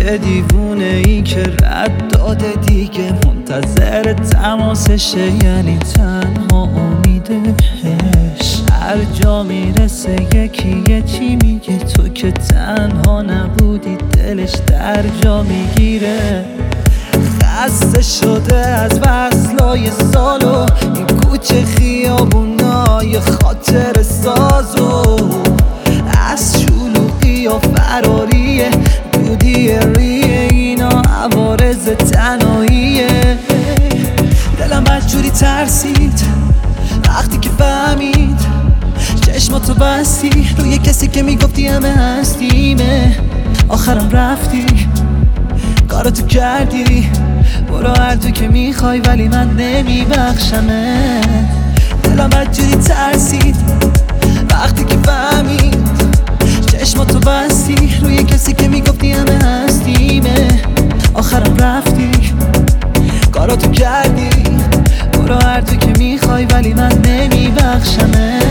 چه دیوونه ای که رد داده دیگه، منتظر تماسشه، یعنی تنها امیدش. هر جا میرسه یکی یه چی میگه، تو که تنها نبودی دلش در جا میگیره. خسته شده از وصلای سالو، این کوچه خیابونای خاطر سازو، از شلوغی و فراریه، دودی ریه، اینا عوارض تنهاییه. دلم بدجوری ترسید وقتی که فهمید چشماتو بستی روی کسی که میگفتی همه هستیمه. آخرم رفتی کاراتو کردی، برو هر تو که میخوای ولی من نمیبخشمه. دلم بدجوری ترسید وقتی که فهمید چشماتو بستی روی کسی که میگفتی همه هستیمه. آخرم رفتی کاراتو کردی، برو هر تو که میخوای ولی من نمیبخشمه.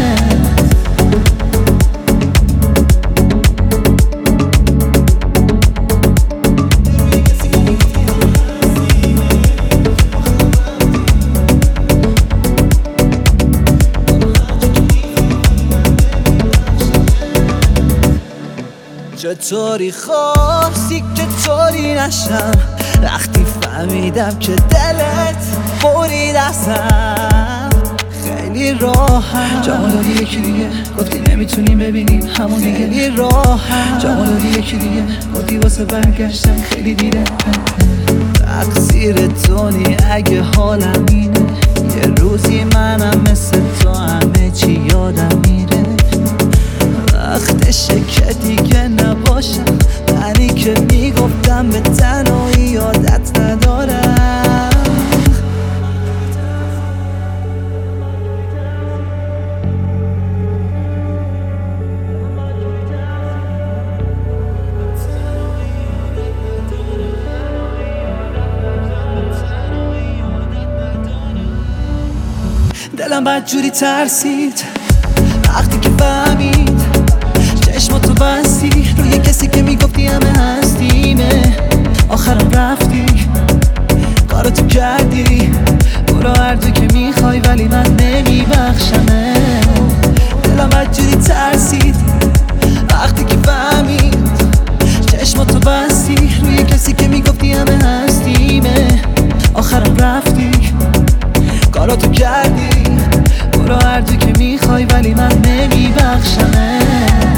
چطوری خواستی که طوری نشم وقتی فهمیدم که دلت برید ازم. خیلی راحت جواب دادی یکی دیگه، گفتی نمیتونیم ببینیم همون دیگه. خیلی راحت جواب دادی یکی دیگه، گفتی واسه برگشتن خیلی دیره. تقصیر تو اگه حالم اینه، یه روزی منم مثل تو همه چی یادم میره. وقتشه که دیگه نباشم منی که میگفتم به تنهایی یادت ندارم. دلم بدجوری ترسید وقتی که فهمید چشماتو بستی روی کسی که میگفتی همه هستیمه. آخرم رفتی کاراتو کردی، برو هر تو که میخوای ولی من نمیبخشمه. دلم بدجوری ترسید وقتی که فهمید چشماتو بستی روی کسی که میگفتی همه هستیمه. آخرم رفتی کاراتو کردی، برو هر تو که میخوای ولی من نمیبخشمه.